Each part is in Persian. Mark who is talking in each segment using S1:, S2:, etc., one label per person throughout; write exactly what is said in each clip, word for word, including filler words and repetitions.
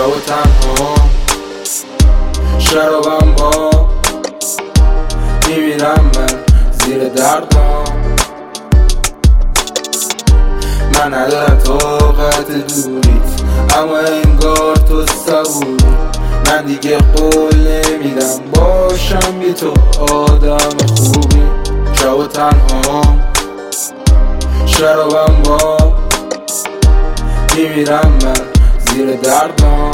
S1: شب و تنها شرابم با میمیرم من زیر دردم. من ندارم طاقت دوریت اما انگار تو صبوری. من دیگه قول نمیدم باشم بی تو آدم خوبی. شب و تنها شرابم با میمیرم من زیر دردم.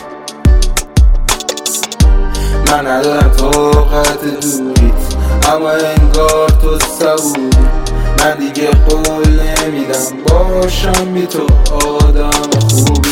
S1: من ندارم طاقت دوریت اما انگار تو صبوری. من دیگه قول نمیدم باشم بی تو آدم خوبی.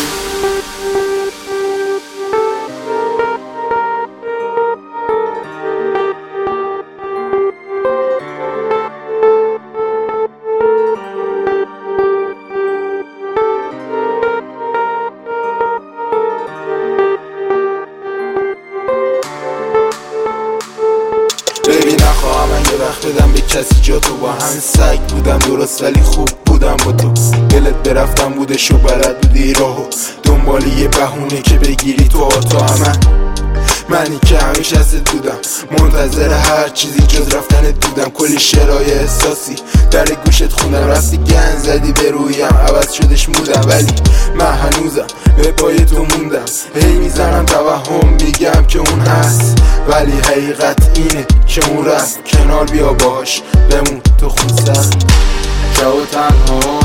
S2: ببین نخواهم من یه وقت بدم به کسی جا تو. با همین سگ بودم درست ولی خوب بودم با تو. دلت برفتم بودش و بلد بودی راهو دنبال یه بهونه که بگیری تو آتو همه. منی که همیشه ازت بودم منتظر هر چیزی جز رفتنت بودم. کلی شعرهای احساسی در گوشت خوندم رفتی گن زدی به رویم عوض شدش مودم. ولی من هنوزم به پای تو موندم. هی میزنم توهم میگم که اون هست ولی حقیقت اینه که اون رفت کنار. بیا باش بمون تو خود سر.
S1: شب و تنها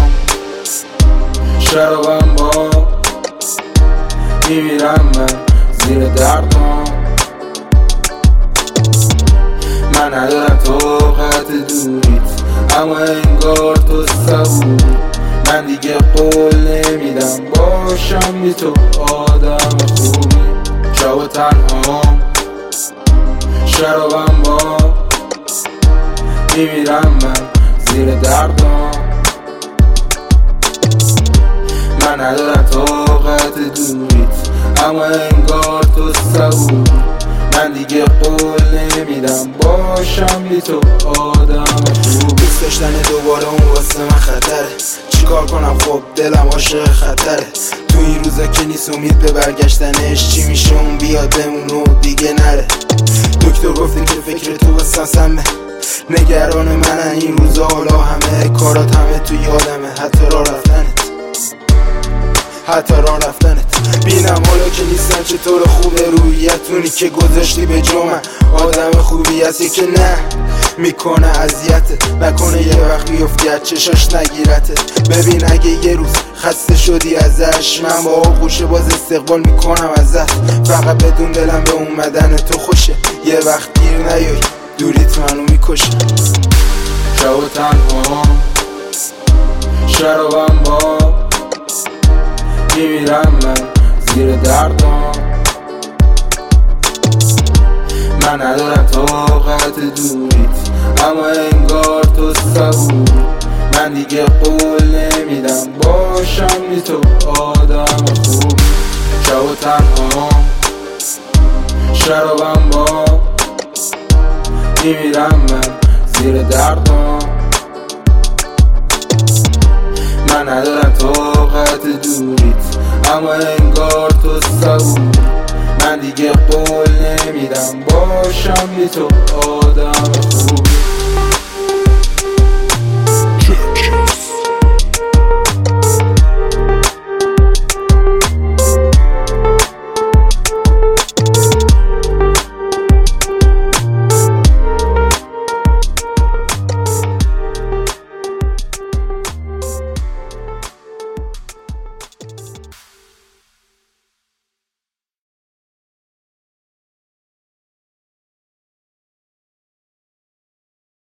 S1: شرابم با میمیرم من زیر دردم. من ندارم طاقت دوریت اما انگار تو صبوری. من دیگه قول نمیدم باشم بی تو آدم خوبی. شب و تنها شرابم با میمیرم من زیر دردم. من ندارم طاقت دوریت اما انگار تو صبوری. من دیگه قول نمیدم باشم بی تو آدم خوب.
S2: دوست داشتن دوباره اون واسه من خطره. چیکار کنم خب دلم عاشق خطره. تو این روزا که نیست امید به برگشتنش. چی میشه اون بیاد بمون و دیگه نره. دکتر گفته که فکر تو واسه سمه. نگران منن این روزا حالا همه کارات همه تو یادمه. حتی راه رفتنت حتی راه رفتنت بینم حالا که نیستم چطور خوبه رویتونی که گذاشتی به جمع. آدم خوبی هستی که نه میکنه اذیتت نکنه یه وقت بیفتی از چشاش نگیرتت. ببین اگه یه روز خسته شدی ازش من با آغوشه باز استقبال میکنم ازت. فقط بدون دلم به اومدن تو خوشه. یه وقت دیر نیای دوریت منو میکشه.
S1: شب و تنها شرابم با میمیرم من زیر دردم. من ندارم طاقت دوریت اما انگار تو صبوری. من دیگه قول نمیدم باشم بی تو آدم خوبی. شب و تنها شرابم با میمیرم من زیر دردم. من ندارم طاقت دوریت اما انگار تو صبوری. من دیگه قول نمیدم باشم بی تو آدم خوبی.